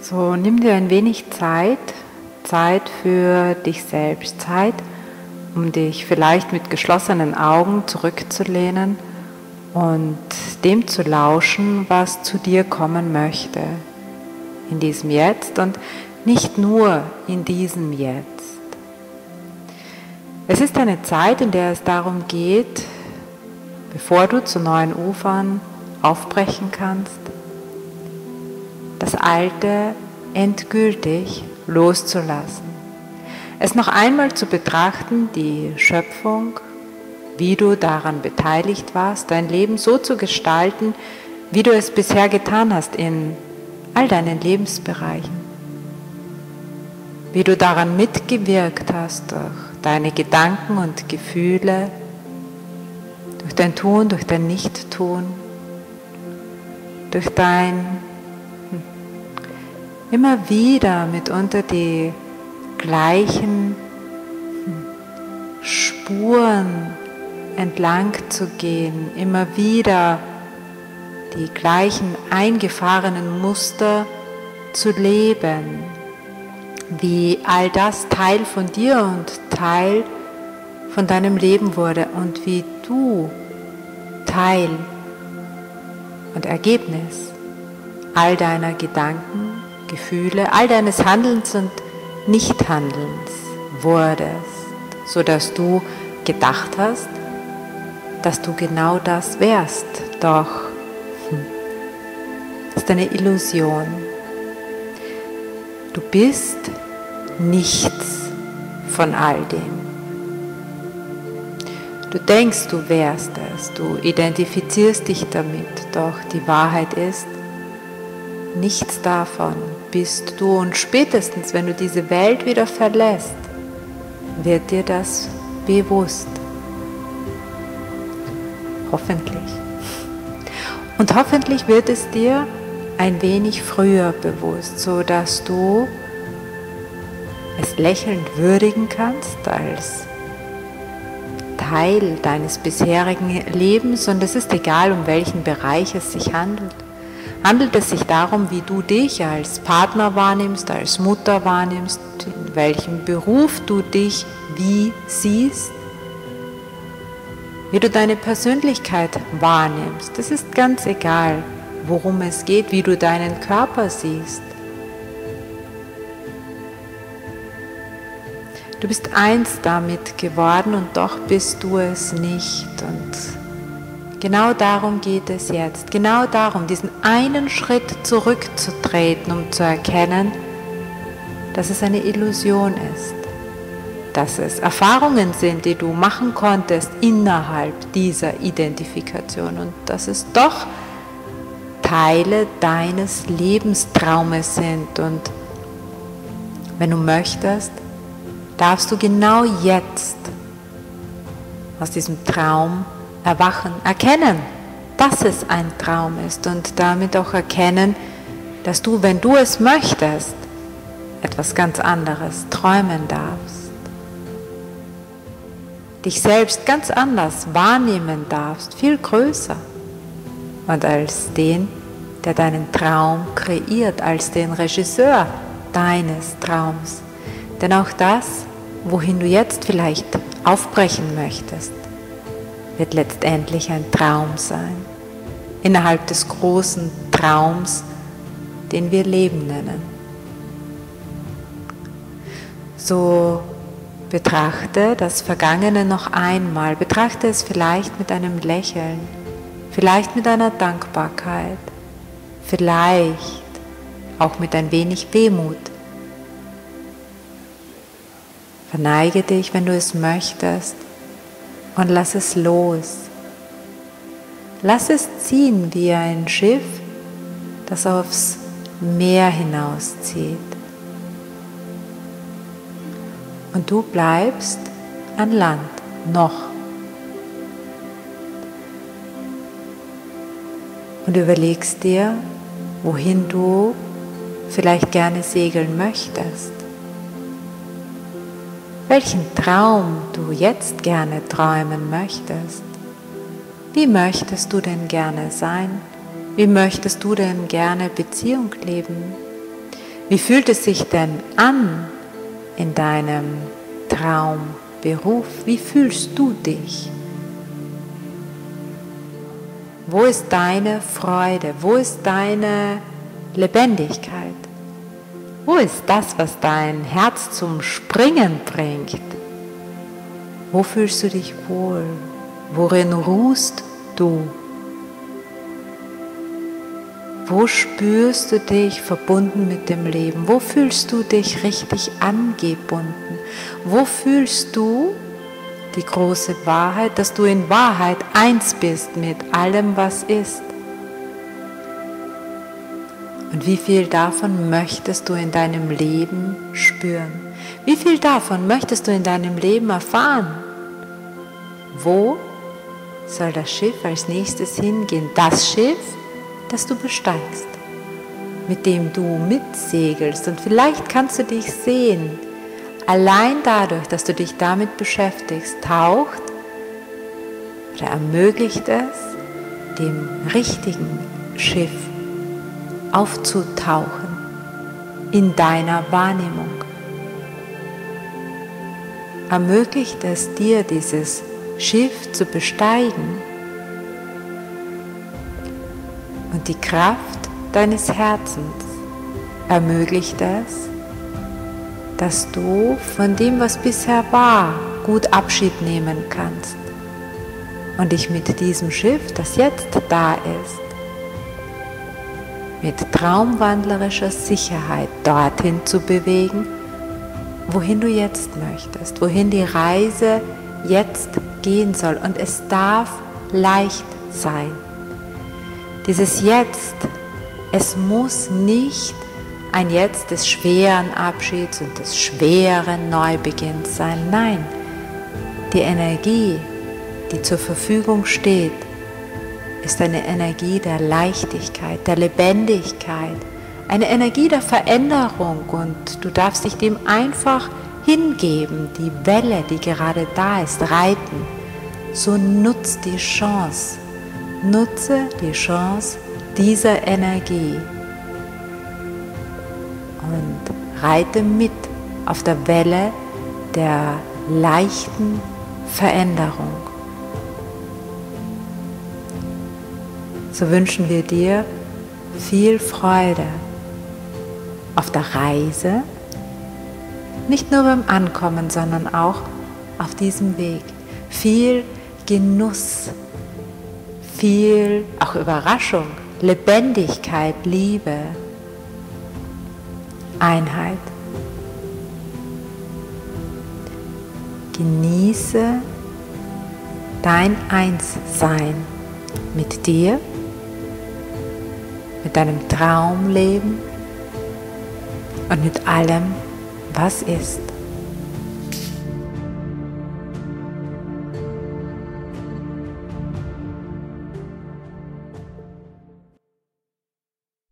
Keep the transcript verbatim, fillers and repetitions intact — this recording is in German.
So, nimm dir ein wenig Zeit, Zeit für dich selbst, Zeit, um dich vielleicht mit geschlossenen Augen zurückzulehnen und dem zu lauschen, was zu dir kommen möchte, in diesem Jetzt und nicht nur in diesem Jetzt. Es ist eine Zeit, in der es darum geht, bevor du zu neuen Ufern aufbrechen kannst, das Alte endgültig loszulassen. Es noch einmal zu betrachten, die Schöpfung, wie du daran beteiligt warst, dein Leben so zu gestalten, wie du es bisher getan hast in all deinen Lebensbereichen. Wie du daran mitgewirkt hast durch deine Gedanken und Gefühle, durch dein Tun, durch dein Nichttun, durch dein immer wieder mitunter die gleichen Spuren entlang zu gehen, immer wieder die gleichen eingefahrenen Muster zu leben, wie all das Teil von dir und Teil von deinem Leben wurde und wie du Teil und Ergebnis all deiner Gedanken, Gefühle, all deines Handelns und Nichthandelns wurdest, sodass du gedacht hast, dass du genau das wärst. Doch das ist eine Illusion. Du bist nichts von all dem. Du denkst, du wärst es, du identifizierst dich damit, doch die Wahrheit ist, nichts davon bist du, und spätestens, wenn du diese Welt wieder verlässt, wird dir das bewusst. Hoffentlich. Und hoffentlich wird es dir ein wenig früher bewusst, so dass du es lächelnd würdigen kannst als Teil deines bisherigen Lebens, und es ist egal, um welchen Bereich es sich handelt. Handelt es sich darum, wie du dich als Partner wahrnimmst, als Mutter wahrnimmst, in welchem Beruf du dich wie siehst, wie du deine Persönlichkeit wahrnimmst. Es ist ganz egal, worum es geht, wie du deinen Körper siehst. Du bist eins damit geworden und doch bist du es nicht. Und genau darum geht es jetzt. Genau darum, diesen einen Schritt zurückzutreten, um zu erkennen, dass es eine Illusion ist. Dass es Erfahrungen sind, die du machen konntest innerhalb dieser Identifikation und dass es doch Teile deines Lebenstraumes sind. Und wenn du möchtest, darfst du genau jetzt aus diesem Traum erwachen, erkennen, dass es ein Traum ist und damit auch erkennen, dass du, wenn du es möchtest, etwas ganz anderes träumen darfst. Dich selbst ganz anders wahrnehmen darfst, viel größer und als den, der deinen Traum kreiert, als den Regisseur deines Traums. Denn auch das, wohin du jetzt vielleicht aufbrechen möchtest, wird letztendlich ein Traum sein, innerhalb des großen Traums, den wir Leben nennen. So betrachte das Vergangene noch einmal, betrachte es vielleicht mit einem Lächeln, vielleicht mit einer Dankbarkeit, vielleicht auch mit ein wenig Wehmut. Verneige dich, wenn du es möchtest, und lass es los. Lass es ziehen wie ein Schiff, das aufs Meer hinauszieht. Und du bleibst an Land, noch. Und überlegst dir, wohin du vielleicht gerne segeln möchtest. Welchen Traum du jetzt gerne träumen möchtest. Wie möchtest du denn gerne sein? Wie möchtest du denn gerne Beziehung leben? Wie fühlt es sich denn an in deinem Traumberuf? Wie fühlst du dich? Wo ist deine Freude? Wo ist deine Lebendigkeit? Wo ist das, was dein Herz zum Springen bringt? Wo fühlst du dich wohl? Worin ruhst du? Wo spürst du dich verbunden mit dem Leben? Wo fühlst du dich richtig angebunden? Wo fühlst du die große Wahrheit, dass du in Wahrheit eins bist mit allem, was ist? Und wie viel davon möchtest du in deinem Leben spüren? Wie viel davon möchtest du in deinem Leben erfahren? Wo soll das Schiff als nächstes hingehen? Das Schiff, das du besteigst, mit dem du mitsegelst. Und vielleicht kannst du dich sehen, allein dadurch, dass du dich damit beschäftigst, taucht oder ermöglicht es, dem richtigen Schiff aufzutauchen in deiner Wahrnehmung. Ermöglicht es dir, dieses Schiff zu besteigen und die Kraft deines Herzens ermöglicht es, dass du von dem, was bisher war, gut Abschied nehmen kannst und dich mit diesem Schiff, das jetzt da ist, mit traumwandlerischer Sicherheit dorthin zu bewegen, wohin du jetzt möchtest, wohin die Reise jetzt gehen soll. Und es darf leicht sein. Dieses Jetzt, es muss nicht ein Jetzt des schweren Abschieds und des schweren Neubeginns sein. Nein, die Energie, die zur Verfügung steht, ist eine Energie der Leichtigkeit, der Lebendigkeit, eine Energie der Veränderung, und du darfst dich dem einfach hingeben, die Welle, die gerade da ist, reiten. So nutz die Chance, nutze die Chance dieser Energie und reite mit auf der Welle der leichten Veränderung. So wünschen wir dir viel Freude auf der Reise, nicht nur beim Ankommen, sondern auch auf diesem Weg. Viel Genuss, viel auch Überraschung, Lebendigkeit, Liebe, Einheit. Genieße dein Einssein mit dir, mit deinem Traumleben und mit allem, was ist.